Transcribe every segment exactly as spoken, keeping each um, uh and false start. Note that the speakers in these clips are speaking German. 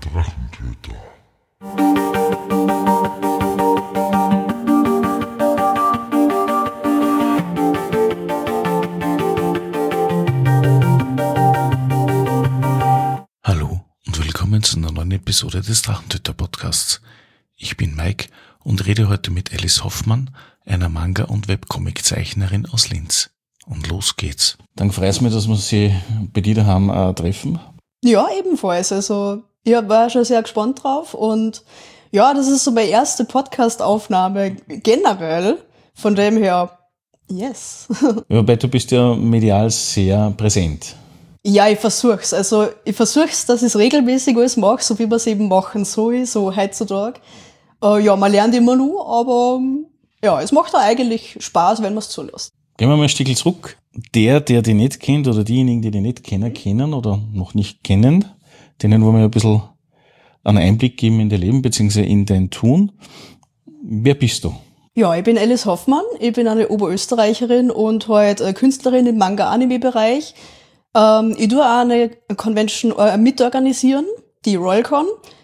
Drachentöter. Hallo und willkommen zu einer neuen Episode des Drachentöter-Podcasts. Ich bin Mike und rede heute mit Alice Hoffmann, einer Manga- und Webcomic-Zeichnerin aus Linz. Und los geht's. Dann freut es mich, dass wir Sie bei dir daheim äh, treffen. Ja, ebenfalls. Also ich war schon sehr gespannt drauf und ja, das ist so meine erste Podcast-Aufnahme generell. Von dem her, yes. Wobei du bist ja medial sehr präsent. Ja, ich versuch's. Also ich versuch's, dass ich es regelmäßig alles mache, so wie man es eben machen soll, so heutzutage. Äh, ja, man lernt immer nur, aber ja, es macht auch eigentlich Spaß, wenn man es zulässt. Gehen wir mal ein Stückchen zurück. Der, der dich nicht kennt oder diejenigen, die dich nicht kennen, kennen oder noch nicht kennen, denen wollen wir ein bisschen einen Einblick geben in dein Leben bzw. in dein Tun. Wer bist du? Ja, ich bin Alice Hoffmann, ich bin eine Oberösterreicherin und halt Künstlerin im Manga-Anime-Bereich. Ähm, ich tue auch eine Convention äh, mitorganisieren, die RoyalCon.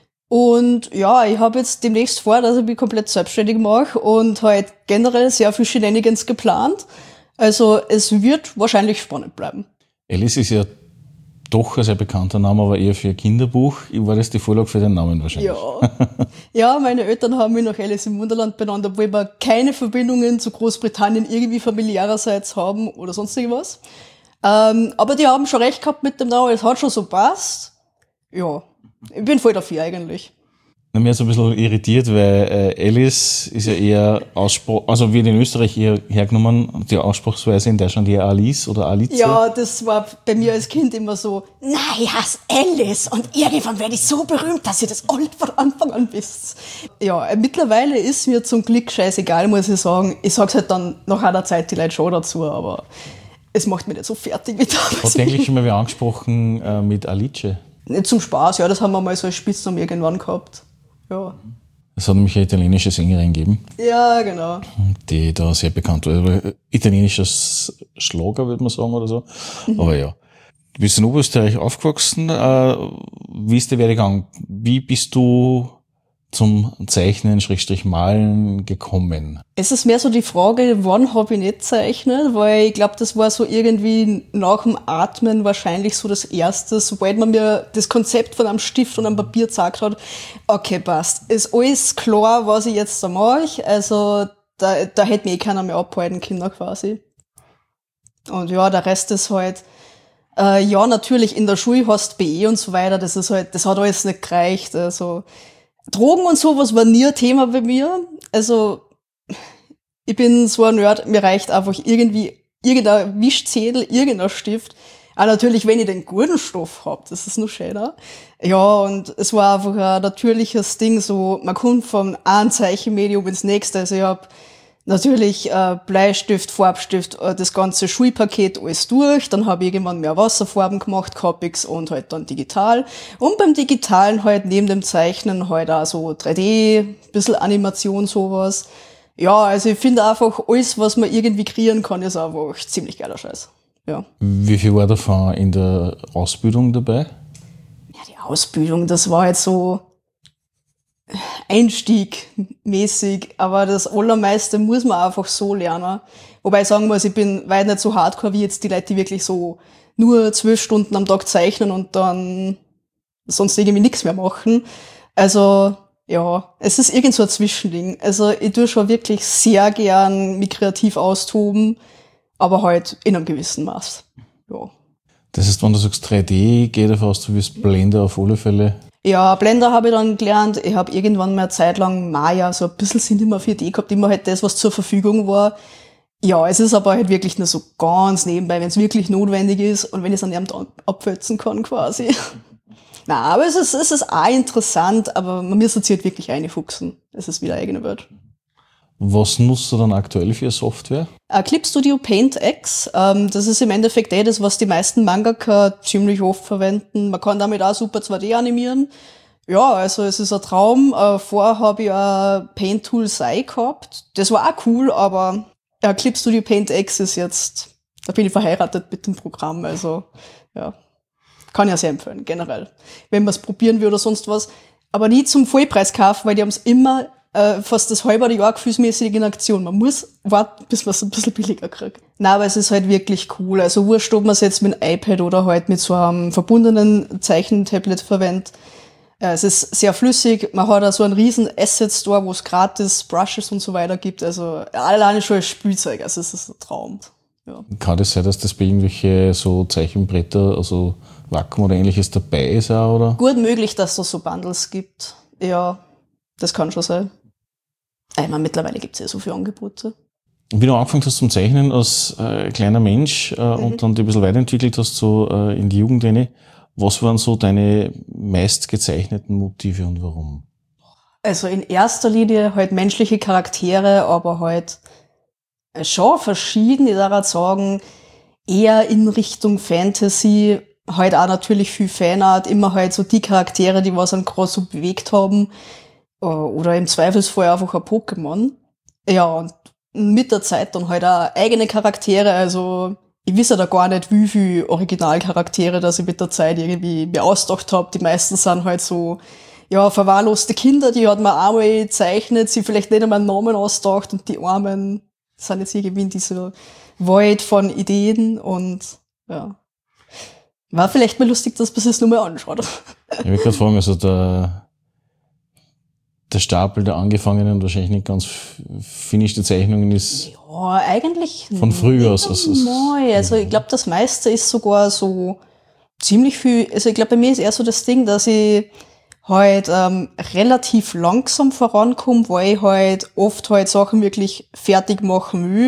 Und ja, ich habe jetzt demnächst vor, dass ich mich komplett selbstständig mache und halt generell sehr viel Shenanigans geplant. Also es wird wahrscheinlich spannend bleiben. Alice ist ja doch ein sehr bekannter Name, aber eher für ein Kinderbuch. War das die Vorlage für den Namen wahrscheinlich? Ja, ja, meine Eltern haben mich nach Alice im Wunderland benannt, obwohl wir keine Verbindungen zu Großbritannien irgendwie familiärerseits haben oder sonst irgendwas. Ähm, aber die haben schon recht gehabt mit dem Namen, es hat schon so passt. Ja, ich bin voll dafür eigentlich. Na, mir ist ein bisschen irritiert, weil äh, Alice ist ja eher Ausspruch, also wird in Österreich eher hergenommen, die Aussprachsweise in Deutschland eher Alice oder Alice. Ja, das war bei mir als Kind immer so, nein, ich heiße Alice und irgendwann werde ich so berühmt, dass ihr das alle von Anfang an wisst. Ja, mittlerweile ist mir zum Glück scheißegal, muss ich sagen. Ich sag's halt dann nach einer Zeit die Leute schon dazu, aber es macht mich nicht so fertig wie damals. Hat eigentlich schon mal wer angesprochen äh, mit Alice? Nicht zum Spaß, ja, das haben wir mal so als Spitznamen irgendwann gehabt. Ja. Es hat nämlich eine italienische Sängerin gegeben, Ja, genau. die da sehr bekannt war. Italienischer Schlager, würde man sagen, oder so. Mhm. Aber ja. Du bist in Oberösterreich aufgewachsen. Äh, wie ist der Werdegang? Wie bist du zum Zeichnen, Schrägstrich Malen gekommen? Es ist mehr so die Frage, wann habe ich nicht gezeichnet, weil ich glaube, das war so irgendwie nach dem Atmen wahrscheinlich so das Erste, sobald man mir das Konzept von einem Stift und einem Papier gezeigt hat, okay, passt, ist alles klar, was ich jetzt da mache, also da, da hätte mich eh keiner mehr abhalten können quasi. Und ja, der Rest ist halt, äh, ja, natürlich in der Schule hast du B E und so weiter, das ist halt, das hat alles nicht gereicht, also Drogen und sowas war nie ein Thema bei mir. Also, ich bin so ein Nerd, mir reicht einfach irgendwie irgendein Wischzettel, irgendein Stift. Auch natürlich, wenn ich den guten Stoff hab, das ist noch schöner. Ja, und es war einfach ein natürliches Ding, so, man kommt vom einen Zeichenmedium ins nächste. Also ich hab natürlich äh, Bleistift, Farbstift, äh, das ganze Schulpaket alles durch. Dann habe ich irgendwann mehr Wasserfarben gemacht, Copics und halt dann digital. Und beim Digitalen halt neben dem Zeichnen halt auch so drei D, bisschen Animation, sowas. Ja, also ich finde einfach, alles, was man irgendwie kreieren kann, ist einfach ziemlich geiler Scheiß. Ja. Wie viel war davon in der Ausbildung dabei? Ja, die Ausbildung, das war halt so einstiegmäßig, aber das Allermeiste muss man einfach so lernen. Wobei ich sagen muss, ich bin weit nicht so hardcore wie jetzt die Leute, die wirklich so nur zwölf Stunden am Tag zeichnen und dann sonst irgendwie nichts mehr machen. Also, ja, es ist irgend so ein Zwischending. Also, ich tue schon wirklich sehr gern mich kreativ austoben, aber halt in einem gewissen Maß. Ja. Das heißt, wenn du sagst drei D, geht davon aus, du wirst Blender auf alle Fälle. Ja, Blender habe ich dann gelernt. Ich habe irgendwann mal eine Zeit lang Maya, so ein bisschen sind immer vier D gehabt, immer halt das, was zur Verfügung war. Ja, es ist aber halt wirklich nur so ganz nebenbei, wenn es wirklich notwendig ist und wenn ich es an jemandem abwälzen kann quasi. Na, aber es ist, es ist auch interessant, aber man müsste sich halt wirklich reinfuchsen. Es ist wieder eigene Welt. Was nutzt du dann aktuell für Software? Uh, Clip Studio Paint X, ähm, das ist im Endeffekt eh das, was die meisten Mangaka ziemlich oft verwenden. Man kann damit auch super zwei D animieren. Ja, also es ist ein Traum. Uh, vorher habe ich ein Paint Tool Sai gehabt. Das war auch cool, aber uh, Clip Studio Paint X ist jetzt, da bin ich verheiratet mit dem Programm, also ja. Kann ja sehr empfehlen, generell. Wenn man es probieren will oder sonst was. Aber nie zum Vollpreis kaufen, weil die haben es immer äh, fast das halbe Jahr gefühlsmäßig in Aktion. Man muss warten, bis man es ein bisschen billiger kriegt. Nein, aber es ist halt wirklich cool. Also wurscht, ob man es jetzt mit einem iPad oder halt mit so einem verbundenen Zeichentablet verwendet. Äh, es ist sehr flüssig. Man hat auch so einen riesen Asset-Store, wo es gratis Brushes und so weiter gibt. Also alleine schon als Spielzeug. Also es ist ein Traum. Ja. Kann das sein, dass das bei irgendwelche so Zeichenbretter, also Wacom oder ähnliches dabei ist auch, oder? Gut möglich, dass es so Bundles gibt. Ja, das kann schon sein. Ich meine, mittlerweile gibt es ja so viele Angebote. Wie du angefangen hast zum Zeichnen als äh, kleiner Mensch äh, mhm. und dann dich ein bisschen weiterentwickelt hast, so äh, in die Jugend rein, was waren so deine meist gezeichneten Motive und warum? Also in erster Linie halt menschliche Charaktere, aber halt schon verschieden, ich darf sagen, eher in Richtung Fantasy, halt auch natürlich viel Fanart, immer halt so die Charaktere, die was einen gerade so bewegt haben, oder im Zweifelsfall einfach ein Pokémon. Ja, und mit der Zeit dann halt auch eigene Charaktere, also ich weiß ja da gar nicht, wie viele Originalcharaktere, dass ich mit der Zeit irgendwie mir ausgedacht habe. Die meisten sind halt so, ja, verwahrloste Kinder, die hat man einmal gezeichnet, sie vielleicht nicht einmal einen Namen ausgedacht und die Armen sind jetzt irgendwie in dieser Void von Ideen und ja. War vielleicht mal lustig, dass man sich das nur mal anschaut. Ich will gerade fragen, also der der Stapel der angefangenen und wahrscheinlich nicht ganz finischte Zeichnungen ist ja, eigentlich von früher aus. aus, aus neu. Also ich glaube, das meiste ist sogar so ziemlich viel, also ich glaube, bei mir ist eher so das Ding, dass ich halt ähm, relativ langsam vorankomme, weil ich halt oft halt Sachen wirklich fertig machen will.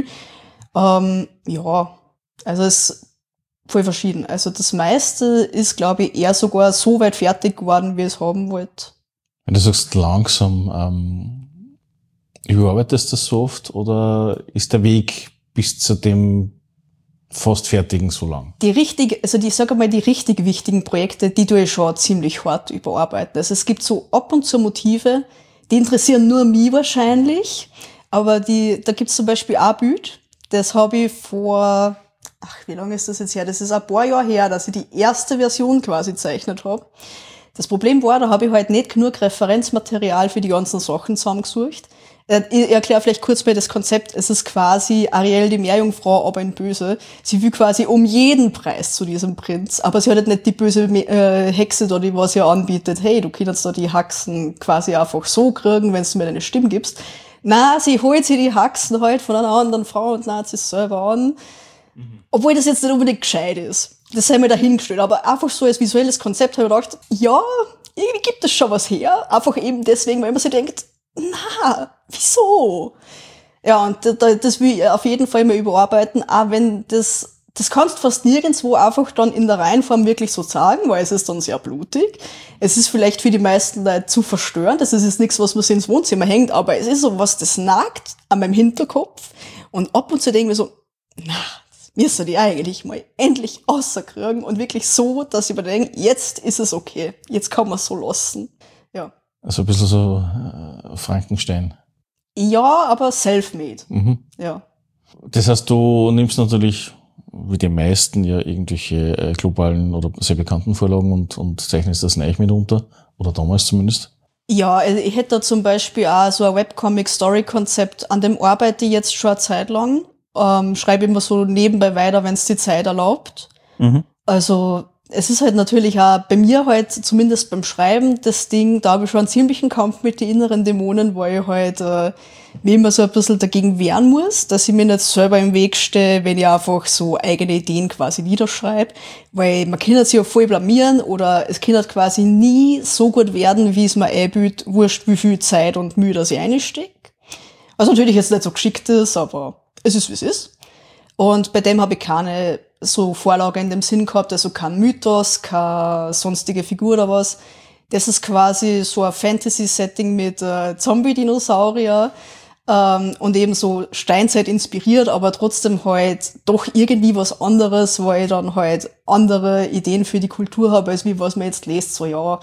Ähm, ja, also es ist voll verschieden. Also das meiste ist, glaube ich, eher sogar so weit fertig geworden, wie ich es haben wollte. Wenn du sagst langsam, ähm, überarbeitest du das so oft oder ist der Weg bis zu dem fast fertigen so lang? Die richtig, also die, sag mal, die richtig wichtigen Projekte, die tue ich schon ziemlich hart überarbeiten. Also es gibt so ab und zu Motive, die interessieren nur mich wahrscheinlich, aber die, da gibt's zum Beispiel ein Bild, das habe ich vor, ach, wie lange ist das jetzt her? Das ist ein paar Jahre her, dass ich die erste Version quasi gezeichnet habe. Das Problem war, da habe ich halt nicht genug Referenzmaterial für die ganzen Sachen zusammengesucht. Ich erkläre vielleicht kurz mal das Konzept. Es ist quasi Ariel die Meerjungfrau, aber in böse. Sie will quasi um jeden Preis zu diesem Prinz, aber sie hat halt nicht die böse äh, Hexe da, die was ihr anbietet. Hey, du kannst da die Haxen quasi einfach so kriegen, wenn du mir deine Stimme gibst. Na, sie holt sich die Haxen halt von einer anderen Frau und lädt sie selber an. Mhm. Obwohl das jetzt nicht unbedingt gescheit ist. Das sei mir dahingestellt, aber einfach so als visuelles Konzept habe ich gedacht, ja, irgendwie gibt es schon was her. Einfach eben deswegen, weil man sich denkt, na, wieso? Ja, und das will ich auf jeden Fall mal überarbeiten, auch wenn das, das kannst du fast nirgendwo einfach dann in der Reihenform wirklich so sagen, weil es ist dann sehr blutig. Es ist vielleicht für die meisten Leute zu verstörend, das ist jetzt nichts, was man sich ins Wohnzimmer hängt, aber es ist so was, das nagt an meinem Hinterkopf und ab und zu denke ich mir so, na, müsste die eigentlich mal endlich rauskriegen und wirklich so, dass ich mir denke, jetzt ist es okay, jetzt kann man es so lassen. Ja. Also ein bisschen so äh, Frankenstein. Ja, aber self-made. Mhm. Ja. Das heißt, du nimmst natürlich, wie die meisten, ja irgendwelche äh, globalen oder sehr bekannten Vorlagen und, und zeichnest das neu mit unter, oder damals zumindest. Ja, also ich hätte da zum Beispiel auch so ein Webcomic-Story-Konzept, an dem arbeite ich jetzt schon eine Zeit lang. Ähm, schreibe immer so nebenbei weiter, wenn es die Zeit erlaubt. Mhm. Also es ist halt natürlich auch bei mir halt, zumindest beim Schreiben, das Ding, da habe ich schon einen ziemlichen Kampf mit den inneren Dämonen, weil ich halt äh, mir immer so ein bisschen dagegen wehren muss, dass ich mir nicht selber im Weg stehe, wenn ich einfach so eigene Ideen quasi niederschreibe, weil man kann sich ja voll blamieren oder es kann halt quasi nie so gut werden, wie es mir einbildet, wurscht wie viel Zeit und Mühe dass ich reinstecke. Was natürlich jetzt nicht so geschickt ist, aber es ist, wie es ist. Und bei dem habe ich keine so Vorlage in dem Sinn gehabt, also kein Mythos, keine sonstige Figur oder was. Das ist quasi so ein Fantasy-Setting mit äh, Zombie-Dinosaurier ähm, und eben so Steinzeit inspiriert, aber trotzdem halt doch irgendwie was anderes, weil ich dann halt andere Ideen für die Kultur habe, als wie was man jetzt liest, so ja,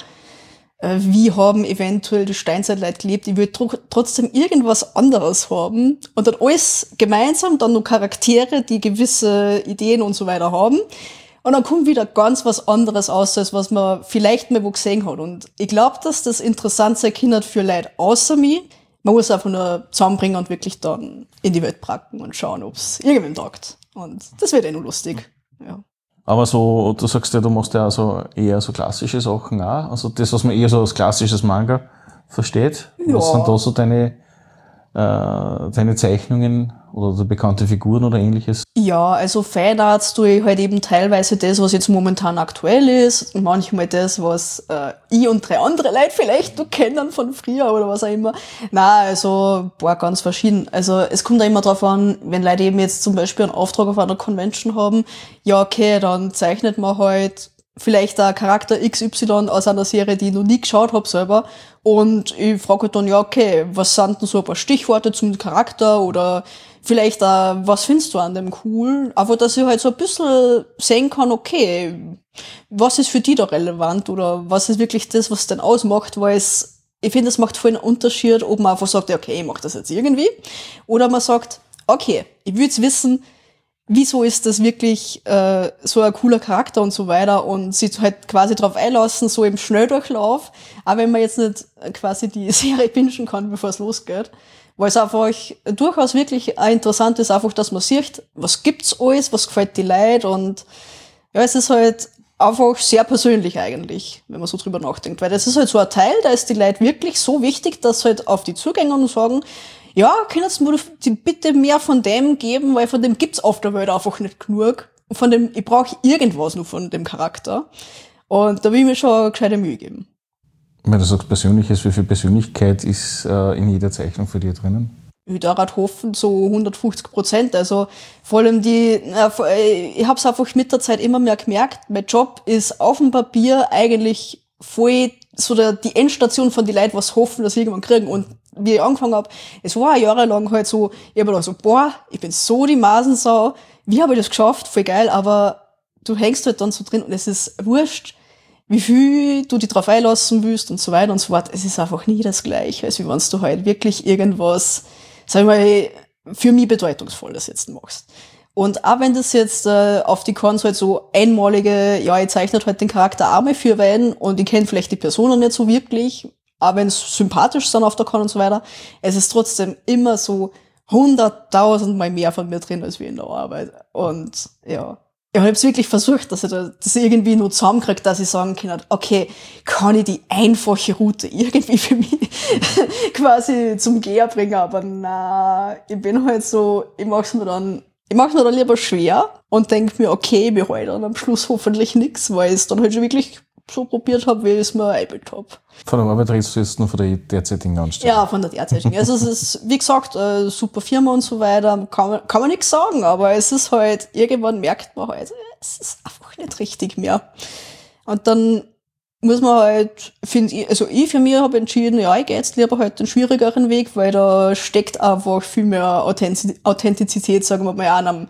wie haben eventuell die Steinzeitleute gelebt, ich will tr- trotzdem irgendwas anderes haben und dann alles gemeinsam, dann noch Charaktere, die gewisse Ideen und so weiter haben Und dann kommt wieder ganz was anderes aus, als was man vielleicht mal wo gesehen hat. Und ich glaube, dass das interessant sein kann für Leute außer mir. Man muss einfach nur zusammenbringen und wirklich dann in die Welt packen und schauen, ob es irgendwem taugt. Und das wird eh nur lustig. Ja. Aber so, du sagst ja, du machst ja also eher so klassische Sachen auch. Also das, was man eher so als klassisches Manga versteht. Ja. Was sind da so deine, äh, deine Zeichnungen oder so bekannte Figuren oder ähnliches? Ja, also Fanarts tue ich halt eben teilweise das, was jetzt momentan aktuell ist. Und manchmal das, was äh, ich und drei andere Leute vielleicht noch kennen von früher oder was auch immer. Na, also, boah, ganz verschieden. Also es kommt da immer drauf an, wenn Leute eben jetzt zum Beispiel einen Auftrag auf einer Convention haben, ja okay, dann zeichnet man halt vielleicht ein Charakter X Y aus einer Serie, die ich noch nie geschaut habe selber. Und ich frage halt dann, ja okay, was sind denn so ein paar Stichworte zum Charakter oder vielleicht auch, was findest du an dem cool? Aber dass ich halt so ein bisschen sehen kann, okay, was ist für die da relevant oder was ist wirklich das, was denn ausmacht, weil es, ich finde, es macht voll einen Unterschied, ob man einfach sagt, okay, ich mach das jetzt irgendwie, oder man sagt, okay, ich will jetzt wissen, wieso ist das wirklich äh, so ein cooler Charakter und so weiter und sich halt quasi drauf einlassen, so im Schnelldurchlauf, auch wenn man jetzt nicht quasi die Serie bingen kann, bevor es losgeht. Weil es einfach durchaus wirklich auch interessant ist, einfach, dass man sieht, was gibt's alles, was gefällt die Leute und ja, es ist halt einfach sehr persönlich eigentlich, wenn man so drüber nachdenkt, weil das ist halt so ein Teil, da ist die Leute wirklich so wichtig, dass halt auf die zugehen und sagen, ja, könntest du mir bitte mehr von dem geben, weil von dem gibt's auf der Welt einfach nicht genug. Und von dem, ich brauche irgendwas nur von dem Charakter. Und da will ich mir schon eine gescheite Mühe geben. Wenn du sagst Persönliches, wie viel Persönlichkeit ist äh, in jeder Zeichnung für dich drinnen? Ich darf hoffen, so hundertfünfzig Prozent. Also vor allem die, äh, ich habe es einfach mit der Zeit immer mehr gemerkt, mein Job ist auf dem Papier eigentlich voll so der, die Endstation von die Leute, was hoffen, dass sie irgendwann kriegen. Und wie ich angefangen habe, es war jahrelang halt so, ich habe gedacht so, boah, ich bin so die Masensau, wie habe ich das geschafft, voll geil, aber du hängst halt dann so drin und es ist wurscht, wie viel du dich drauf einlassen willst und so weiter und so fort. Es ist einfach nie das Gleiche, als wie wenn du halt wirklich irgendwas, sag ich mal, für mich Bedeutungsvolles jetzt machst. Und auch wenn das jetzt äh, auf die Cons halt so einmalige, ja, ich zeichne halt den Charakter auch mal für wen und ich kenne vielleicht die Personen nicht so wirklich, auch wenn es sympathisch sind auf der Con und so weiter, es ist trotzdem immer so hunderttausendmal mehr von mir drin, als wie in der Arbeit. Und ja, ich habe es wirklich versucht, dass ich das irgendwie nur zusammenkriege, dass ich sagen kann, okay, kann ich die einfache Route irgendwie für mich quasi zum Geher bringen, aber na, ich bin halt so, ich mach's mir dann Ich mach's mir dann lieber schwer und denk mir, okay, mir halt dann am Schluss hoffentlich nix, weil ich es dann halt schon wirklich so probiert habe, wie ich es mir eingebildet habe. Von der Arbeit redest du jetzt nur von der derzeitigen Anstellung? Ja, von der derzeitigen. Also es ist, wie gesagt, eine super Firma und so weiter, kann man, kann man nichts sagen, aber es ist halt, irgendwann merkt man halt, es ist einfach nicht richtig mehr. Und dann muss man halt, finde ich, also ich für mich habe entschieden, ja, ich gehe jetzt lieber halt den schwierigeren Weg, weil da steckt einfach viel mehr Authentizität, sagen wir mal, an einem,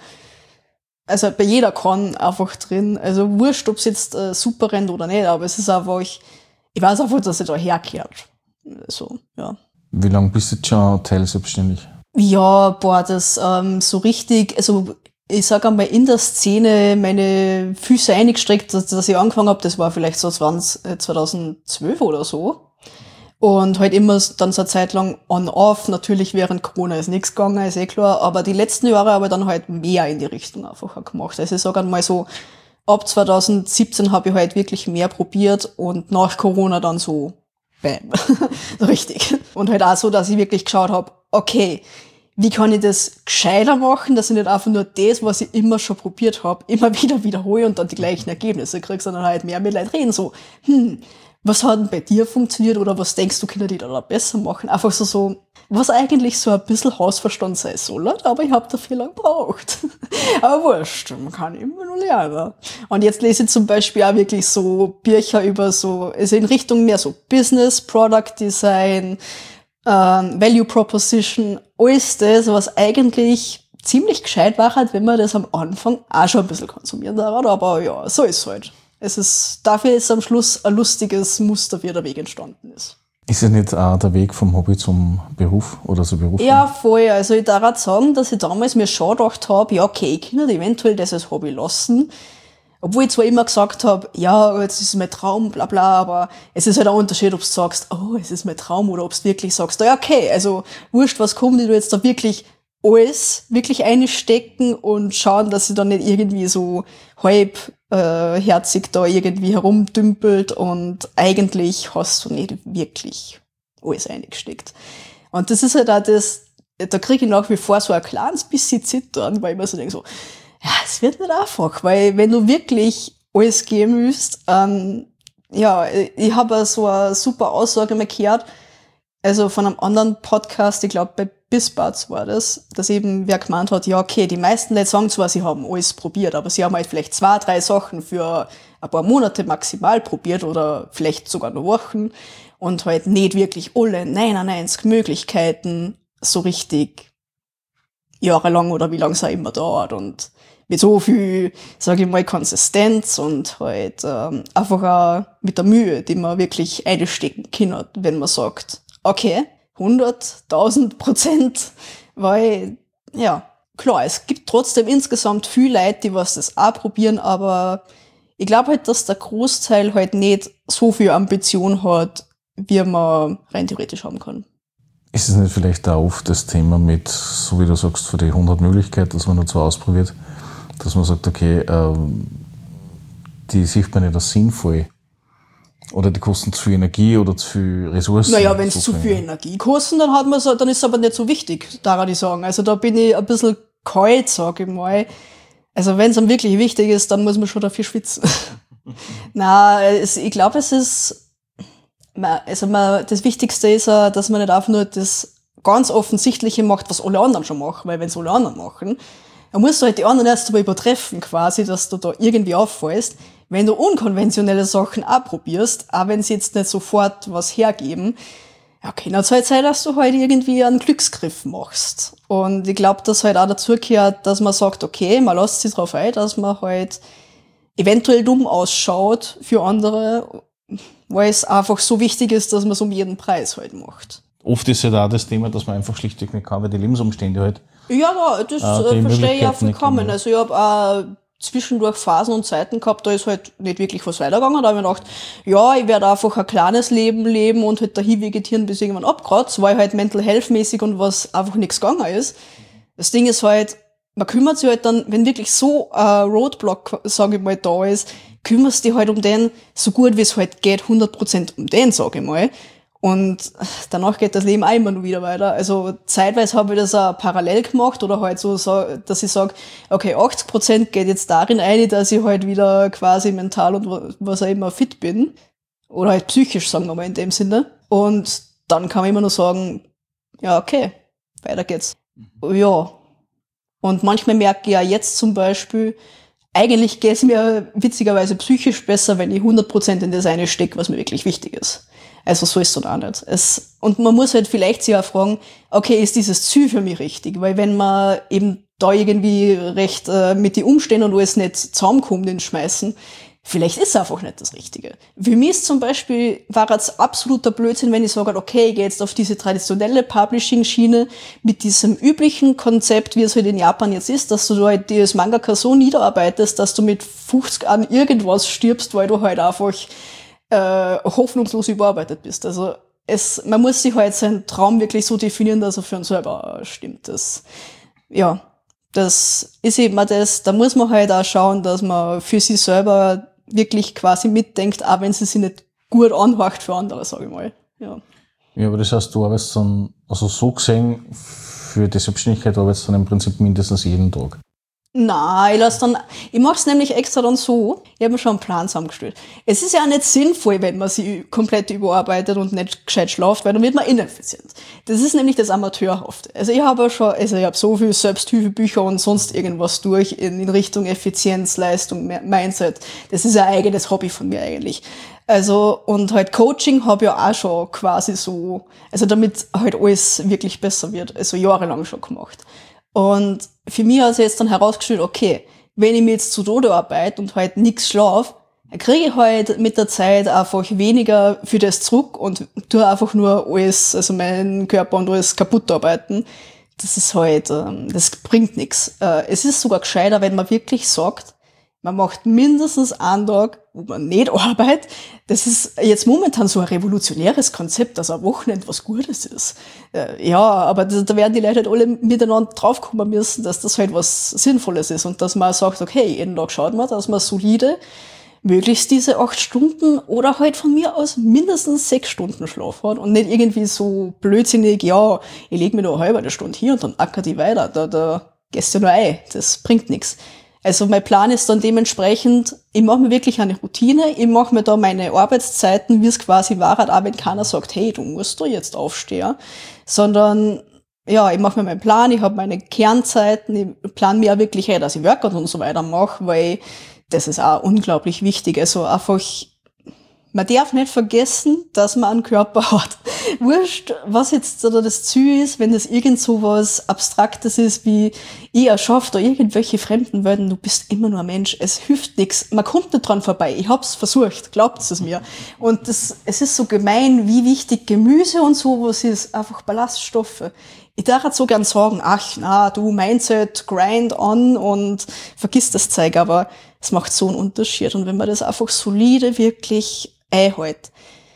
also bei jeder Con einfach drin. Also wurscht, ob es jetzt äh, super rennt oder nicht, aber es ist einfach, ich, ich weiß einfach, dass ich da herkehrt. Also, ja. Wie lange bist du jetzt schon teilselbstständig? Ja, boah, das ähm, so richtig, also ich sag einmal, in der Szene meine Füße eingestreckt, dass, dass ich angefangen habe, das war vielleicht so zweitausendzwölf oder so. Und halt immer dann so eine Zeit lang on-off, natürlich während Corona ist nichts gegangen, ist eh klar, aber die letzten Jahre habe ich dann halt mehr in die Richtung einfach auch gemacht. Also ich sage einmal so, ab zweitausendsiebzehn habe ich halt wirklich mehr probiert und nach Corona dann so, bam, richtig. Und halt auch so, dass ich wirklich geschaut habe, okay, wie kann ich das gescheiter machen, dass ich nicht einfach nur das, was ich immer schon probiert habe, immer wieder wiederhole und dann die gleichen Ergebnisse kriege, sondern halt mehr mit Leuten reden, so, hm, was hat denn bei dir funktioniert oder was denkst du, können die da besser machen? Einfach so, so, was eigentlich so ein bisschen Hausverstand sein soll, aber ich habe dafür lang gebraucht. Aber wurscht, man kann immer nur lernen. Und jetzt lese ich zum Beispiel auch wirklich so Bücher über so, also in Richtung mehr so Business, Product Design, ähm, Value Proposition, alles das, was eigentlich ziemlich gescheit war, halt, wenn man das am Anfang auch schon ein bisschen konsumieren darf, aber ja, so ist es halt. Es ist, dafür ist am Schluss ein lustiges Muster, wie der Weg entstanden ist. Ist es nicht auch der Weg vom Hobby zum Beruf oder zur Berufung? Ja, voll. Also ich darf sagen, dass ich damals mir schon gedacht habe, ja okay, ich kann eventuell das als Hobby lassen. Obwohl ich zwar immer gesagt habe, ja, jetzt ist es mein Traum, bla bla, aber es ist halt ein Unterschied, ob du sagst, oh, es ist mein Traum, oder ob du wirklich sagst, ja, okay, also wurscht, was kommt, die du jetzt da wirklich alles wirklich einstecken und schauen, dass sie dann nicht irgendwie so halb äh, herzig da irgendwie herumdümpelt und eigentlich hast du nicht wirklich alles eingesteckt. Und das ist halt auch das, da kriege ich nach wie vor so ein kleines bisschen Zittern, weil ich mir so denke, so, ja, es wird nicht einfach, weil wenn du wirklich alles geben müsst, ähm, ja, ich habe so eine super Aussage mal gehört, also von einem anderen Podcast, ich glaube bei Bisbarts war das, dass eben wer gemeint hat, ja okay, die meisten Leute sagen zwar, sie haben alles probiert, aber sie haben halt vielleicht zwei, drei Sachen für ein paar Monate maximal probiert oder vielleicht sogar nur Wochen und halt nicht wirklich alle neunundneunzig Möglichkeiten so richtig jahrelang oder wie lange es auch immer dauert und mit so viel, sage ich mal, Konsistenz und halt ähm, einfach auch mit der Mühe, die man wirklich einstecken kann, wenn man sagt, okay, hundert, tausend Prozent, weil, ja, klar, es gibt trotzdem insgesamt viel Leute, die was das auch probieren, aber ich glaube halt, dass der Großteil halt nicht so viel Ambition hat, wie man rein theoretisch haben kann. Ist es nicht vielleicht auch oft das Thema mit, so wie du sagst, für die hundert Möglichkeiten, dass man dazu ausprobiert, dass man sagt, okay, ähm, die sieht man nicht als sinnvoll oder die kosten zu viel Energie oder zu viel Ressourcen. Naja, wenn es zu viel Energie kosten, dann hat man so, dann ist es aber nicht so wichtig, daran ich sagen. Also da bin ich ein bisschen kalt, sag ich mal. Also wenn es einem wirklich wichtig ist, dann muss man schon dafür schwitzen. Na, es, ich glaube, es ist, also man, das Wichtigste ist, dass man nicht einfach nur das ganz Offensichtliche macht, was alle anderen schon machen, weil wenn es alle anderen machen, dann musst du halt die anderen erst einmal übertreffen quasi, dass du da irgendwie auffallst. Wenn du unkonventionelle Sachen auch probierst, auch wenn sie jetzt nicht sofort was hergeben, ja, kann es halt sein, dass du halt irgendwie einen Glücksgriff machst. Und ich glaube, dass halt auch dazu gehört, dass man sagt, okay, man lässt sich drauf ein, dass man halt eventuell dumm ausschaut für andere, weil es einfach so wichtig ist, dass man es um jeden Preis halt macht. Oft ist ja da das Thema, dass man einfach schlichtweg nicht kann, weil die Lebensumstände halt. Ja, das äh, verstehe ich auch vollkommen. Also ich habe auch zwischendurch Phasen und Zeiten gehabt, da ist halt nicht wirklich was weitergegangen. Da habe ich mir gedacht, ja, ich werde einfach ein kleines Leben leben und halt dahin vegetieren, bis irgendwann abkratzt, weil halt mental health-mäßig und was einfach nichts gegangen ist. Das Ding ist halt, man kümmert sich halt dann, wenn wirklich so ein Roadblock, sage ich mal, da ist, kümmerst dich halt um den, so gut wie es halt geht, hundert Prozent um den, sage ich mal. Und danach geht das Leben auch immer nur wieder weiter. Also zeitweise habe ich das auch parallel gemacht oder halt so, dass ich sage, okay, achtzig Prozent geht jetzt darin ein, dass ich halt wieder quasi mental und was auch immer fit bin. Oder halt psychisch, sagen wir mal in dem Sinne. Und dann kann man immer nur sagen, ja, okay, weiter geht's. Ja. Und manchmal merke ich ja jetzt zum Beispiel, eigentlich geht es mir witzigerweise psychisch besser, wenn ich hundert Prozent in das eine stecke, was mir wirklich wichtig ist. Also so ist es dann auch nicht. Es, und man muss halt vielleicht sich auch fragen, okay, ist dieses Ziel für mich richtig? Weil wenn man eben da irgendwie recht äh, mit den Umständen und alles nicht zusammenkommt, den Schmeißen, vielleicht ist es einfach nicht das Richtige. Für mich ist zum Beispiel, war es absoluter Blödsinn, wenn ich sage, okay, ich gehe jetzt auf diese traditionelle Publishing-Schiene mit diesem üblichen Konzept, wie es halt in Japan jetzt ist, dass du halt das Mangaka so niederarbeitest, dass du mit fünfzig an irgendwas stirbst, weil du halt einfach äh, hoffnungslos überarbeitet bist. Also es, man muss sich halt seinen Traum wirklich so definieren, dass er für uns selber stimmt. Das, ja, das ist eben auch das, da muss man halt auch schauen, dass man für sich selber wirklich quasi mitdenkt, auch wenn sie sich nicht gut anhört für andere, sage ich mal. Ja. Ja, aber das heißt, du arbeitest dann, also so gesehen, für die Selbstständigkeit arbeitest du dann im Prinzip mindestens jeden Tag. Nein, ich lasse dann, ich mache es nämlich extra dann so, ich habe mir schon einen Plan zusammengestellt. Es ist ja auch nicht sinnvoll, wenn man sie komplett überarbeitet und nicht gescheit schlaft, weil dann wird man ineffizient. Das ist nämlich das Amateurhafte. Also ich habe schon, also ich habe so viel Selbsthilfebücher und sonst irgendwas durch in, in Richtung Effizienz, Leistung, Mindset. Das ist ein eigenes Hobby von mir eigentlich. Also, und halt Coaching habe ich ja auch schon quasi so, also damit halt alles wirklich besser wird, also jahrelang schon gemacht. Und für mich hat sich jetzt dann herausgestellt, okay, wenn ich mir jetzt zu Tode arbeite und halt nix schlaf, dann kriege ich halt mit der Zeit einfach weniger für das zurück und tue einfach nur alles, also meinen Körper und alles kaputt arbeiten. Das ist halt, das bringt nichts. Es ist sogar gescheiter, wenn man wirklich sagt, Man macht mindestens einen Tag, wo man nicht arbeitet. Das ist jetzt momentan so ein revolutionäres Konzept, dass ein Wochenende was Gutes ist. Äh, ja, aber da, da werden die Leute halt alle miteinander draufkommen müssen, dass das halt was Sinnvolles ist und dass man sagt, okay, jeden Tag schaut man, dass man solide möglichst diese acht Stunden oder halt von mir aus mindestens sechs Stunden Schlaf hat und nicht irgendwie so blödsinnig, ja, ich leg mir nur eine halbe Stunde hier und dann acker die weiter. Da, da gehst du nur ein. Das bringt nichts. Also mein Plan ist dann dementsprechend, ich mache mir wirklich eine Routine, ich mache mir da meine Arbeitszeiten, wie es quasi war, auch wenn keiner sagt, hey, du musst da jetzt aufstehen, sondern ja, ich mache mir meinen Plan, ich habe meine Kernzeiten, ich plane mir auch wirklich ein, dass ich Workout und so weiter mache, weil das ist auch unglaublich wichtig. Also einfach, man darf nicht vergessen, dass man einen Körper hat. Wurscht, was jetzt oder das Ziel ist, wenn das irgend so was Abstraktes ist, wie ich erschaffe da irgendwelche fremden Welten, du bist immer nur ein Mensch. Es hilft nichts. Man kommt nicht dran vorbei. Ich hab's versucht, glaubt es mir. Und das, es ist so gemein, wie wichtig Gemüse und sowas ist. Einfach Ballaststoffe. Ich darf halt so gern sagen, ach, na, du Mindset, grind on und vergiss das Zeug, aber es macht so einen Unterschied. Und wenn man das einfach solide wirklich einhält,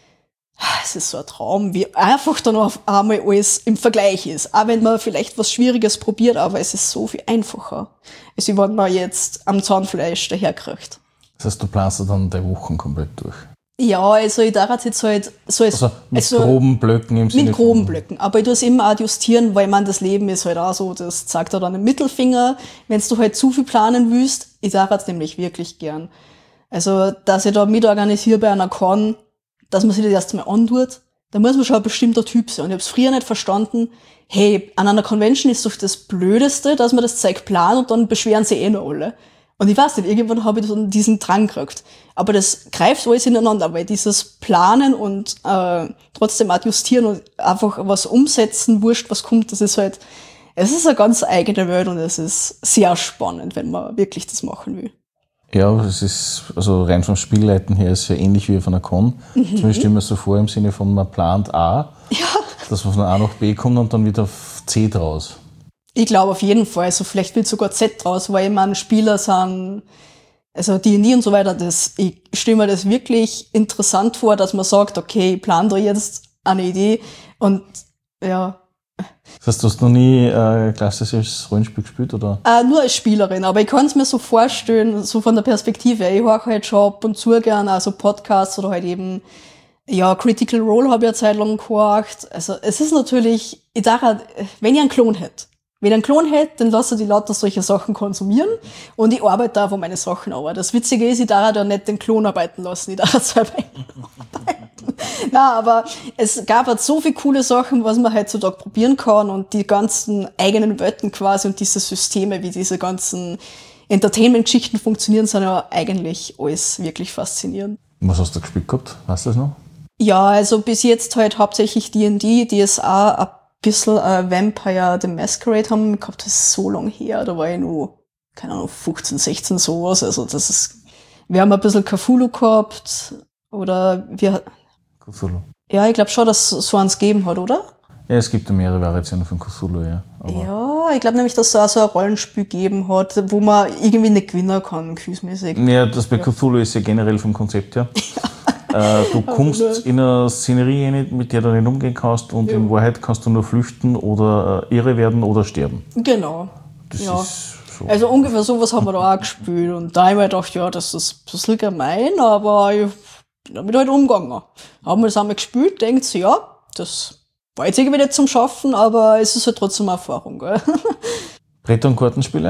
es ist so ein Traum, wie einfach dann auf einmal alles im Vergleich ist. Auch wenn man vielleicht was Schwieriges probiert, aber es ist so viel einfacher, als wenn man jetzt am Zahnfleisch daherkriegt. Das heißt, du planst dann die Wochen komplett durch? Ja, also ich darf jetzt halt so als, also mit also groben Blöcken im Sinne mit groben Blöcken. Aber ich tue es immer adjustieren, weil man das Leben ist halt auch so, das zeigt da dann den Mittelfinger. Wenn du halt zu viel planen willst, ich darf jetzt nämlich wirklich gern. Also, dass ich da mitorganisiere bei einer Con, dass man sich das erst mal antut, da muss man schon ein bestimmter Typ sein. Und ich habe es früher nicht verstanden, hey, an einer Convention ist doch das Blödeste, dass man das Zeug plant und dann beschweren sich eh nur alle. Und ich weiß nicht, irgendwann habe ich dann diesen Drang gekriegt. Aber das greift alles ineinander, weil dieses Planen und äh, trotzdem adjustieren und einfach was umsetzen, wurscht, was kommt, das ist halt, es ist eine ganz eigene Welt und es ist sehr spannend, wenn man wirklich das machen will. Ja, es ist, also rein vom Spielleiten her ist es ja ähnlich wie von einer Con. Mhm. Zumindest stellen wir es so vor im Sinne von, man plant A, ja, dass man von A nach B kommt und dann wieder C draus. Ich glaube auf jeden Fall, also vielleicht wird sogar Z draus, weil ich meine, Spieler sind, also D und D und so weiter, das, ich stelle mir das wirklich interessant vor, dass man sagt, okay, ich plane da jetzt eine Idee und ja. Das heißt, du hast noch nie äh, klassisches Rollenspiel gespielt, oder? Äh, nur als Spielerin, aber ich kann es mir so vorstellen, so von der Perspektive. Ich höre halt schon ab und zu gerne, also Podcasts oder halt eben, ja, Critical Role habe ich eine Zeit lang gehört. Also es ist natürlich, ich dachte, wenn ich einen Klon hätte, wenn ich einen Klon hätte, dann lasse ich die lauter solche Sachen konsumieren und ich arbeite da, wo meine Sachen aber. Das Witzige ist, ich darf da nicht den Klon arbeiten lassen, ich darf selber arbeiten. Na, aber es gab halt so viele coole Sachen, was man heutzutage probieren kann und die ganzen eigenen Welten quasi und diese Systeme, wie diese ganzen Entertainment-Geschichten funktionieren, sind ja eigentlich alles wirklich faszinierend. Was hast du gespielt gehabt? Weißt du das noch? Ja, also bis jetzt halt hauptsächlich D und D, D S A, ein bisschen äh, Vampire the Masquerade haben wir gehabt, das ist so lang her, da war ich nur, keine Ahnung, fünfzehn, sechzehn sowas, also das ist, wir haben ein bisschen Cthulhu gehabt, oder wir, Cthulhu. Ja, ich glaube schon, dass es so eins gegeben hat, oder? Ja, es gibt ja mehrere Variationen von Cthulhu, ja. Aber ja, ich glaube nämlich, dass es auch so ein Rollenspiel gegeben hat, wo man irgendwie nicht gewinnen kann, gefühlsmäßig. Ja, das bei Cthulhu ist ja generell vom Konzept her. Ja. Äh, du kommst in eine Szenerie rein, mit der du nicht umgehen kannst und ja. In Wahrheit kannst du nur flüchten oder äh, irre werden oder sterben. Genau. Das ja. ist so. Also ungefähr sowas haben wir da auch gespielt und da habe ich mir gedacht, ja, das ist ein bisschen gemein, aber ich bin damit halt umgegangen. Haben wir das einmal gespielt, denkt sie, ja, das war jetzt irgendwie nicht zum Schaffen, aber es ist halt trotzdem eine Erfahrung, gell? Brett- und Kartenspiele?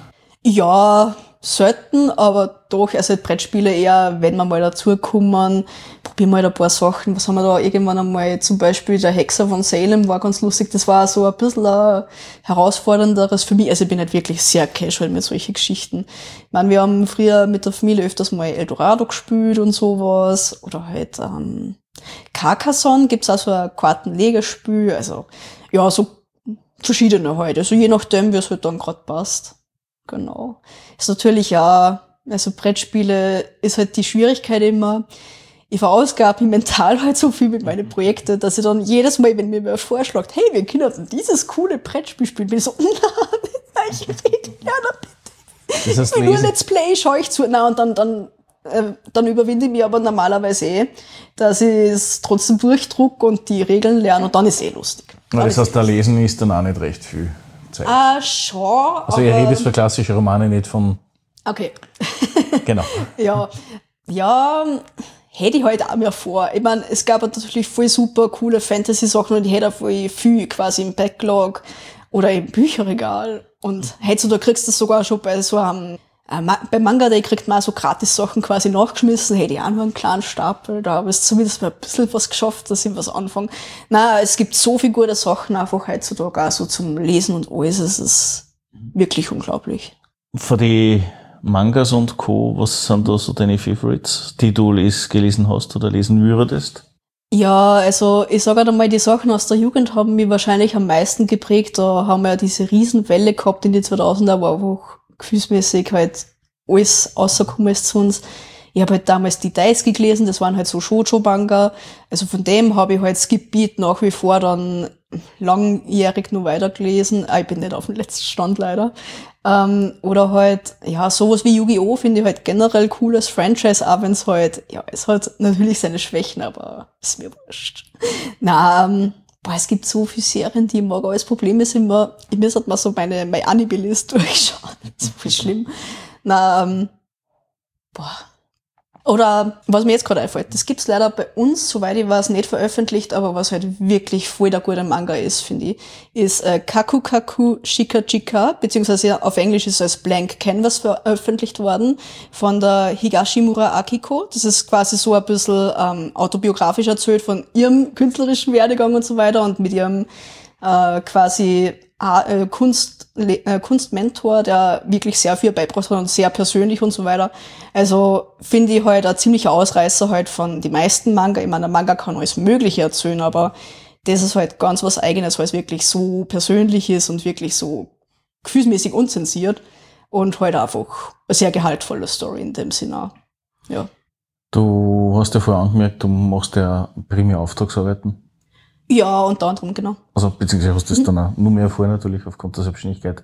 Ja, selten, aber doch, also Brettspiele eher, wenn wir mal dazukommen, probieren wir halt ein paar Sachen. Was haben wir da irgendwann einmal, zum Beispiel der Hexer von Salem war ganz lustig, das war so ein bisschen ein herausfordernderes für mich, also ich bin halt wirklich sehr casual mit solchen Geschichten. Ich meine, wir haben früher mit der Familie öfters mal Eldorado gespielt und sowas, oder halt ähm, Carcassonne gibt's auch so ein Kartenlegespiel, also ja, so verschiedene halt, also je nachdem, wie es halt dann gerade passt. Genau. Ist natürlich auch, also Brettspiele ist halt die Schwierigkeit immer, ich verausgabe mental halt so viel mit meinen Projekten, dass ich dann jedes Mal, wenn mir wer vorschlägt, hey, wir können dieses coole Brettspiel spielen, bin ich so, nein, ich rede gerne bitte. Das heißt, Wenn nur lesen, Let's Play schaue ich zu. Na, und dann, dann, äh, dann überwinde ich mich aber normalerweise eh, dass ich es trotzdem durchdruck und die Regeln lerne und dann ist eh lustig. na, Dann das heißt, da lesen ist dann auch nicht recht viel Zeit. Ah, schon. Also ihr redet für klassische Romane nicht von... Okay. Genau. Ja, ja, hätte ich halt auch mehr vor. Ich meine, es gab natürlich voll super coole Fantasy-Sachen und ich hätte auch voll viel quasi im Backlog oder im Bücherregal. Und heutzutage kriegst du das sogar schon bei so einem, äh, Ma- bei Manga Day kriegt man auch so Gratis-Sachen quasi nachgeschmissen, hätte ich auch nur einen kleinen Stapel, da habe ich zumindest mal ein bisschen was geschafft, dass ich was anfange. Na, es gibt so viele gute Sachen einfach heutzutage auch so zum Lesen und alles, es ist wirklich unglaublich. Für die Mangas und Co., was sind da so deine Favorites, die du les, gelesen hast oder lesen würdest? Ja, also ich sage halt einmal, die Sachen aus der Jugend haben mich wahrscheinlich am meisten geprägt. Da haben wir ja diese Riesenwelle gehabt in die zweitausender, wo einfach gefühlsmäßig halt alles rausgekommen ist zu uns. Ich habe halt damals die Daisuke gelesen, das waren halt so Shoujo-Manga. Also von dem habe ich halt Skip Beat nach wie vor dann langjährig nur weitergelesen. Ah, ich bin nicht auf dem letzten Stand leider. Ähm, oder halt, ja, sowas wie Yu-Gi-Oh! Finde ich halt generell cooles Franchise, auch wenn es halt, ja, es hat natürlich seine Schwächen, aber ist mir wurscht. Na, ähm, boah, es gibt so viele Serien, die ich mag, aber das Problem ist immer, ich muss halt mal so meine, meine Anime-List durchschauen. Das ist voll schlimm. Na, ähm, boah. Oder was mir jetzt gerade einfällt, das gibt's leider bei uns, soweit ich weiß, nicht veröffentlicht, aber was halt wirklich voll der gute Manga ist, finde ich, ist äh, Kaku Kaku Shika Chika, beziehungsweise auf Englisch ist es als Blank Canvas veröffentlicht worden von der Higashimura Akiko. Das ist quasi so ein bisschen ähm, autobiografisch erzählt von ihrem künstlerischen Werdegang und so weiter und mit ihrem äh, quasi äh, Kunst, äh, Kunstmentor, der wirklich sehr viel beibracht hat und sehr persönlich und so weiter. Also finde ich halt ein ziemlicher Ausreißer halt von die meisten Manga. Ich meine, der Manga kann alles Mögliche erzählen, aber das ist halt ganz was Eigenes, weil es wirklich so persönlich ist und wirklich so gefühlsmäßig unzensiert und halt einfach eine sehr gehaltvolle Story in dem Sinne. Ja. Du hast ja vorher angemerkt, du machst ja primär Auftragsarbeiten. Ja, unter anderem, genau. Also, beziehungsweise hast du das dann auch nur mehr vor, natürlich, aufgrund der Selbstständigkeit.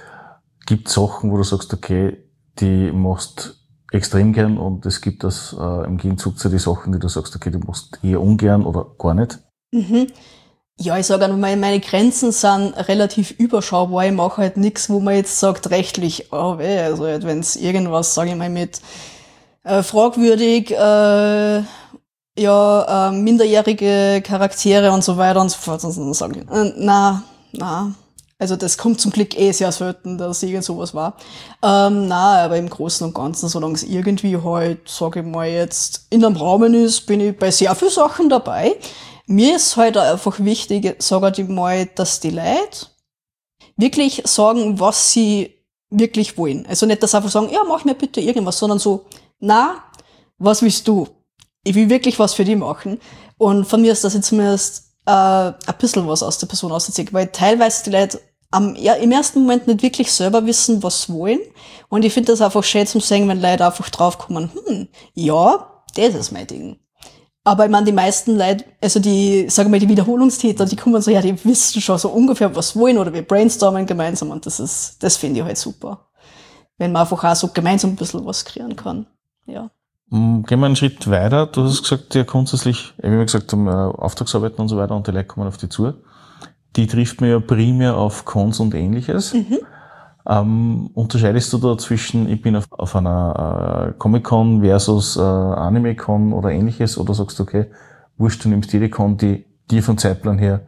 Gibt Sachen, wo du sagst, okay, die machst extrem gern und es gibt das äh, im Gegenzug zu den Sachen, die du sagst, okay, die machst eher ungern oder gar nicht? Mhm. Ja, ich sage einmal, meine Grenzen sind relativ überschaubar. Ich mache halt nichts, wo man jetzt sagt, rechtlich, oh weh, also halt, wenn es irgendwas, sage ich mal, mit äh, fragwürdig, äh, ja, äh, minderjährige Charaktere und so weiter und so fort, und sage ich, äh, na, na, also das kommt zum Glück eh sehr selten, dass irgend sowas war. Ähm, na, aber im Großen und Ganzen, solange es irgendwie halt, sage ich mal, jetzt in einem Rahmen ist, bin ich bei sehr vielen Sachen dabei. Mir ist halt einfach wichtig, sage ich mal, dass die Leute wirklich sagen, was sie wirklich wollen. Also nicht, dass sie einfach sagen, ja, mach mir bitte irgendwas, sondern so, na, was willst du? Ich will wirklich was für die machen. Und von mir ist das jetzt zumindest äh, ein bisschen was aus der Person auszuzieht, weil teilweise die Leute am, ja, im ersten Moment nicht wirklich selber wissen, was sie wollen. Und ich finde das einfach schön zum sehen, wenn Leute einfach draufkommen, hm, ja, das ist mein Ding. Aber ich meine, die meisten Leute, also die, sagen wir mal, die Wiederholungstäter, die kommen so, ja, die wissen schon so ungefähr, was sie wollen, oder wir brainstormen gemeinsam und das ist, das finde ich halt super. Wenn man einfach auch so gemeinsam ein bisschen was kreieren kann, ja. Gehen wir einen Schritt weiter. Du hast gesagt, ja grundsätzlich, wie wir gesagt haben, Auftragsarbeiten und so weiter und die Leute kommen auf die zu. Die trifft man ja primär auf Cons und Ähnliches. Mhm. Ähm, unterscheidest du da zwischen, ich bin auf, auf einer äh, Comic-Con versus äh, Anime-Con oder Ähnliches, oder sagst du, okay, wurscht, du nimmst jede Con, die dir vom Zeitplan her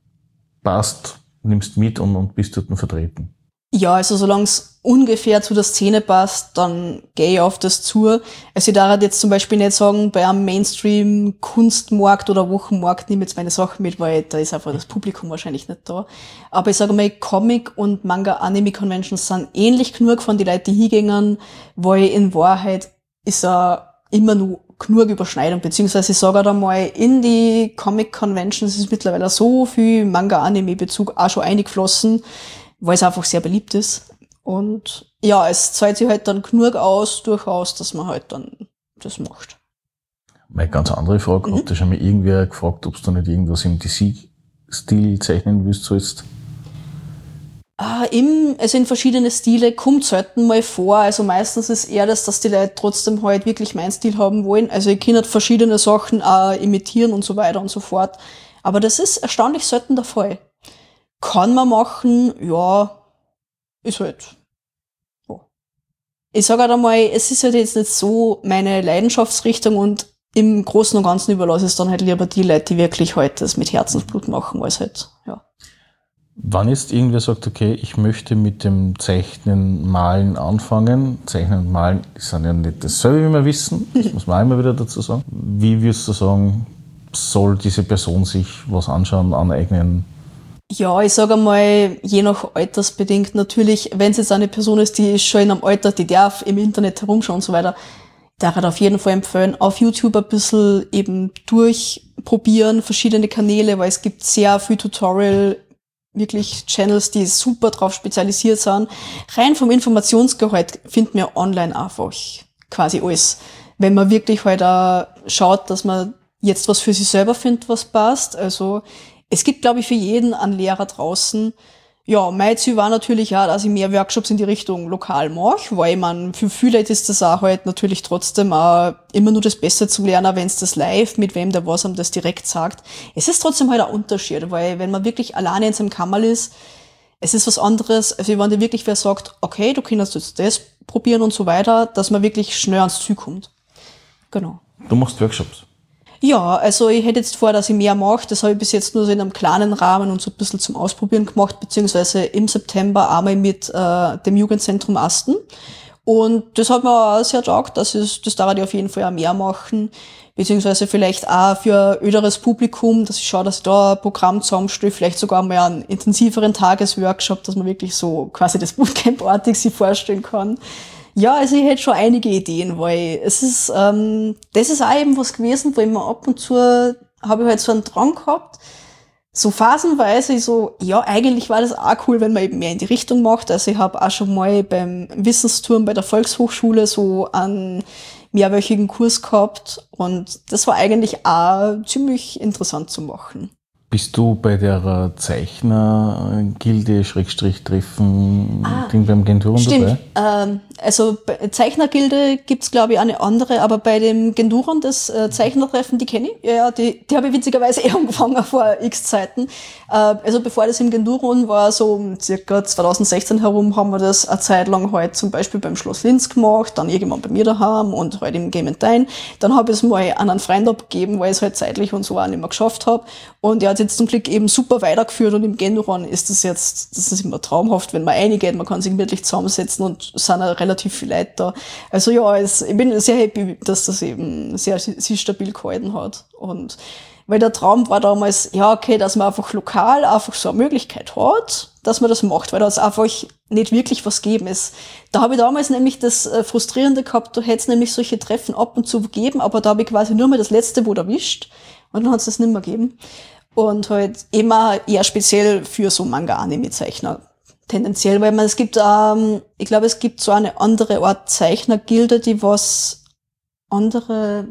passt, nimmst mit und, und bist dort vertreten? Ja, also solange es ungefähr zu der Szene passt, dann gehe ich auf das zu. Also ich darf jetzt zum Beispiel nicht sagen, bei einem Mainstream-Kunstmarkt oder Wochenmarkt nehme ich jetzt meine Sachen mit, weil da ist einfach das Publikum wahrscheinlich nicht da. Aber ich sage mal, Comic- und Manga-Anime-Conventions sind ähnlich genug von den Leuten, die hingehen, weil in Wahrheit ist er immer nur genug Überschneidung, beziehungsweise ich sage halt einmal, in die Comic-Conventions ist mittlerweile so viel Manga-Anime-Bezug auch schon eingeflossen, weil es einfach sehr beliebt ist. Und ja, es zahlt sich halt dann genug aus, durchaus, dass man halt dann das macht. Meine ganz andere Frage, mhm. Hat da schon mal irgendwer gefragt, ob du nicht irgendwas im D C-Stil zeichnen willst, so jetzt? Ah, im, also in verschiedene Stile kommt selten mal vor. Also meistens ist eher das, dass die Leute trotzdem halt wirklich meinen Stil haben wollen. Also ich kann halt verschiedene Sachen auch imitieren und so weiter und so fort. Aber das ist erstaunlich selten der Fall. Kann man machen, ja, ist halt. Ja. Ich sage halt einmal, es ist halt jetzt nicht so meine Leidenschaftsrichtung und im Großen und Ganzen überlasse ich es dann halt lieber die Leute, die wirklich halt das mit Herzensblut machen, als halt, ja. Wann jetzt irgendwer sagt, okay, ich möchte mit dem Zeichnen, Malen anfangen. Zeichnen und Malen sind ja nicht dasselbe, wie wir wissen. Das muss man auch immer wieder dazu sagen. Wie würdest du sagen, soll diese Person sich was anschauen, aneignen? Ja, ich sage einmal, je nach altersbedingt natürlich, wenn es jetzt eine Person ist, die ist schon in einem Alter, die darf im Internet herumschauen und so weiter, darf ich auf jeden Fall empfehlen, auf YouTube ein bisschen eben durchprobieren, verschiedene Kanäle, weil es gibt sehr viel Tutorial, wirklich Channels, die super drauf spezialisiert sind. Rein vom Informationsgehalt findet man online einfach quasi alles. Wenn man wirklich halt auch schaut, dass man jetzt was für sich selber findet, was passt. Also es gibt, glaube ich, für jeden einen Lehrer draußen. Ja, mein Ziel war natürlich auch, dass ich mehr Workshops in die Richtung lokal mache, weil man für viele Leute ist das auch halt natürlich trotzdem auch immer nur das Beste zu lernen, wenn es das live, mit wem der was einem das direkt sagt. Es ist trotzdem halt ein Unterschied, weil wenn man wirklich alleine in seinem Kammerl ist, es ist was anderes, also wenn dir wirklich wer sagt, okay, du kannst jetzt das probieren und so weiter, dass man wirklich schnell ans Ziel kommt. Genau. Du machst Workshops? Ja, also ich hätte jetzt vor, dass ich mehr mache. Das habe ich bis jetzt nur so in einem kleinen Rahmen und so ein bisschen zum Ausprobieren gemacht, beziehungsweise im September einmal mit äh, dem Jugendzentrum Asten. Und das hat mir auch sehr taugt, das ist, das darf ich auf jeden Fall auch mehr machen, beziehungsweise vielleicht auch für ein öderes Publikum, dass ich schaue, dass ich da ein Programm zusammenstelle, vielleicht sogar mal einen intensiveren Tagesworkshop, dass man wirklich so quasi das Bootcamp-artig sich vorstellen kann. Ja, also ich hätte schon einige Ideen, weil es ist, ähm, das ist auch eben was gewesen, wo ich mir ab und zu, habe ich halt so einen Drang gehabt, so phasenweise so, ja, eigentlich war das auch cool, wenn man eben mehr in die Richtung macht. Also ich habe auch schon mal beim Wissensturm bei der Volkshochschule so einen mehrwöchigen Kurs gehabt und das war eigentlich auch ziemlich interessant zu machen. Bist du bei der Zeichnergilde, Schrägstrich Treffen, ah, Ding beim Genduron dabei? Ähm, also bei Zeichnergilde gibt's glaube ich eine andere, aber bei dem Genduron, das äh, Zeichnertreffen, die kenne ich. Ja, die, die habe ich witzigerweise eh angefangen vor x Zeiten. Äh, also bevor das im Genduron war, so um circa zwanzig sechzehn herum, haben wir das eine Zeit lang halt zum Beispiel beim Schloss Linz gemacht, dann irgendwann bei mir daheim und halt im Game and Dine. Dann habe ich es mal an einen Freund abgegeben, weil ich es halt zeitlich und so auch nicht mehr geschafft habe. Und er hat jetzt zum Glück eben super weitergeführt und im Genduron ist das jetzt, das ist immer traumhaft, wenn man eingeht, man kann sich gemütlich zusammensetzen und es sind auch relativ viele Leute da. Also ja, es, ich bin sehr happy, dass das eben sehr, sehr stabil gehalten hat. Und weil der Traum war damals, ja okay, dass man einfach lokal einfach so eine Möglichkeit hat, dass man das macht, weil da es einfach nicht wirklich was gegeben ist. Da habe ich damals nämlich das äh, Frustrierende gehabt, da hätte es nämlich solche Treffen ab und zu gegeben, aber da habe ich quasi nur mal das letzte Boot erwischt und dann hat es das nicht mehr gegeben. Und halt immer eher speziell für so Manga-Anime-Zeichner. Tendenziell, weil man, es gibt, ähm, ich glaube, es gibt so eine andere Art Zeichnergilde, die was andere,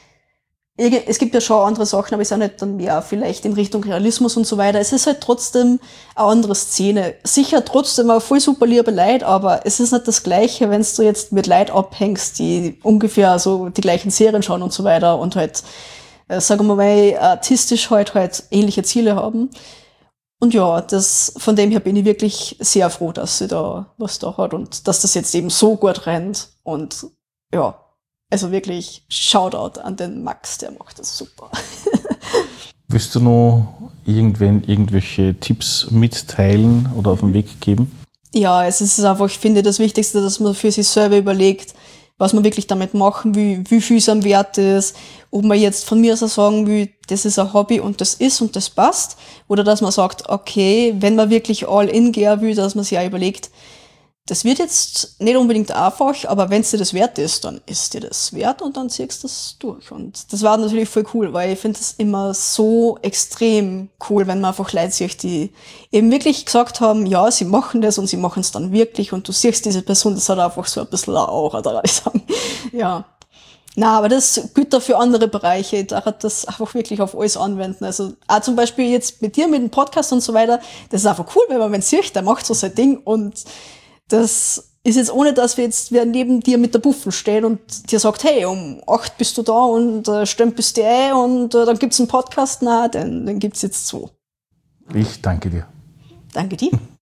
es gibt ja schon andere Sachen, aber es ist auch nicht dann mehr vielleicht in Richtung Realismus und so weiter. Es ist halt trotzdem eine andere Szene. Sicher trotzdem auch voll super liebe Leute, aber es ist nicht das Gleiche, wenn du jetzt mit Leuten abhängst, die ungefähr so die gleichen Serien schauen und so weiter und halt sagen wir mal, artistisch halt halt ähnliche Ziele haben. Und ja, das, von dem her bin ich wirklich sehr froh, dass sie da was da hat und dass das jetzt eben so gut rennt. Und ja, also wirklich Shoutout an den Max, der macht das super. Willst du noch irgendwen irgendwelche Tipps mitteilen oder auf den Weg geben? Ja, es ist einfach, ich finde, das Wichtigste, dass man für sich selber überlegt, was man wirklich damit machen will, wie viel es am Wert ist, ob man jetzt von mir so sagen will, das ist ein Hobby und das ist und das passt, oder dass man sagt, okay, wenn man wirklich all in gehen will, dass man sich auch überlegt, das wird jetzt nicht unbedingt einfach, aber wenn es dir das wert ist, dann ist dir das wert und dann ziehst du das durch. Und das war natürlich voll cool, weil ich finde es immer so extrem cool, wenn man einfach Leute sieht, die eben wirklich gesagt haben, ja, sie machen das und sie machen es dann wirklich und du siehst diese Person, das hat einfach so ein bisschen eine Aura, da kann ich sagen. Ja. Na, aber das gilt da für andere Bereiche. Ich darf das einfach wirklich auf alles anwenden. Also auch zum Beispiel jetzt mit dir, mit dem Podcast und so weiter. Das ist einfach cool, wenn man wen sieht, der macht so sein Ding. Und das ist jetzt ohne, dass wir jetzt wer neben dir mit der Buffen stehen und dir sagt, hey, um acht bist du da und äh, stempelst dir ein und äh, dann gibt's einen Podcast. Na, den, den gibt's jetzt so. Ich danke dir. Danke dir.